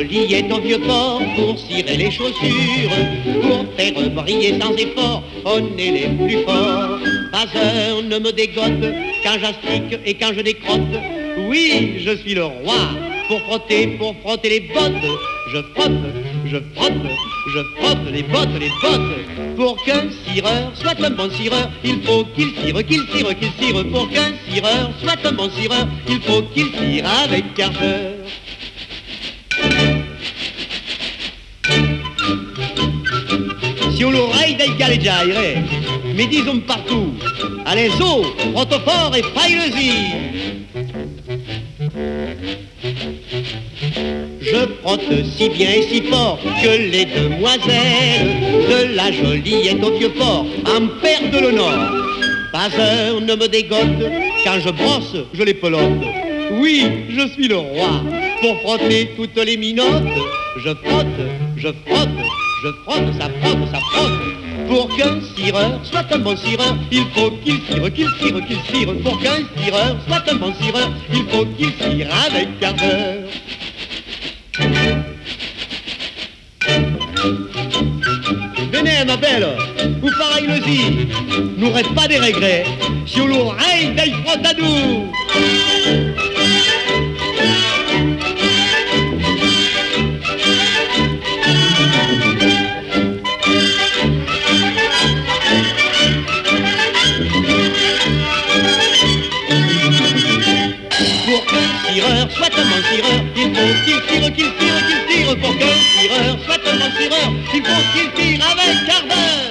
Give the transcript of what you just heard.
joli est au vieux port pour cirer les chaussures, pour faire briller sans effort, on est les plus forts. Pas un ne me dégote quand j'astique et quand je décrotte. Oui, je suis le roi pour frotter les bottes. Je frotte, je frotte, je frotte les bottes. Pour qu'un cireur soit un bon cireur, il faut qu'il tire. Pour qu'un cireur soit un bon cireur, il faut qu'il tire avec ardeur. Si on l'oreille dai galleggiare, mais disons partout, allez zo, frotte fort et faille-le-y. Je frotte si bien et si fort que les demoiselles de la Joliette au vieux port en perdent le nord. Pas un ne me dégote, quand je brosse, je les pelote. Oui, je suis le roi, pour frotter toutes les minottes. Je frotte, je frotte, je frotte, ça frotte, ça frotte. Pour qu'un cireur soit un bon cireur, il faut qu'il tire. Pour qu'un cireur soit un bon cireur, il faut qu'il tire avec ardeur. Venez ma belle, ou pareil le-y, n'aurait pas des regrets, sur l'oreille d'Aïe Frottadou. Pour qu'un cireur soit un bon cireur, il faut qu'il tire. Pour qu'un cireur soit un bon cireur, il faut qu'il tire avec ardeur.